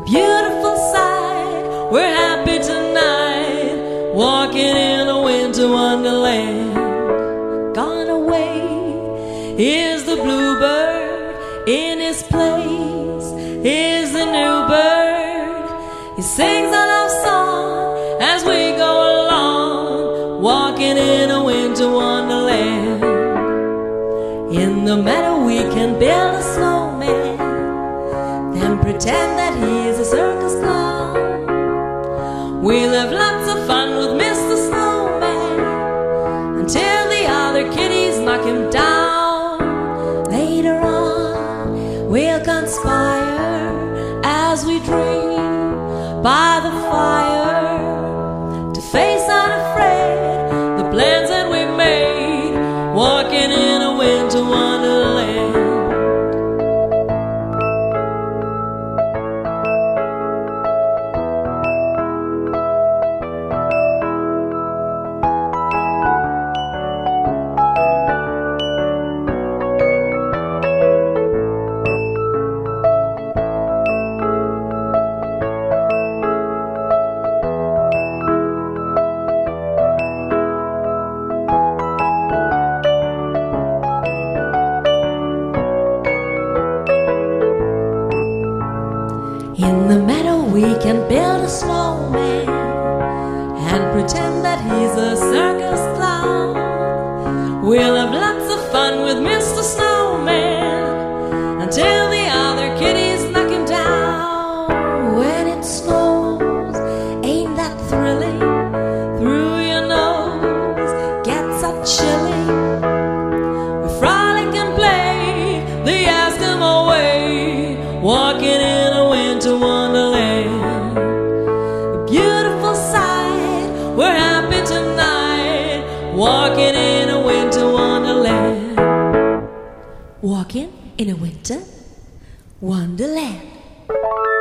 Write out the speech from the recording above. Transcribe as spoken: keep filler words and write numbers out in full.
beautiful sight. We're happy tonight, walking in a winter wonderland. Gone away is the bluebird, in his place is the new bird. He sings a love song as we go along, walking in a winter wonderland. In the meadow we can build a snowman, then pretend that he is a circus clown. We'll have lots of fun with Mister Snowman until the other kitties knock him down. Later on we'll conspire as we dream by the fire to face unafraid the plans that we made, walking in a winter wonderland. In the meadow we can build a snowman and pretend that he's a circus clown. We'll have lots of fun with Mister Snowman until the other kitties knock him down. When it snows, ain't that thrilling? Through your nose gets a chilling. We frolic and play the Eskimo way, walking in a winter wonderland. A beautiful sight, we're happy tonight, walking in a winter wonderland. Walking in a winter wonderland.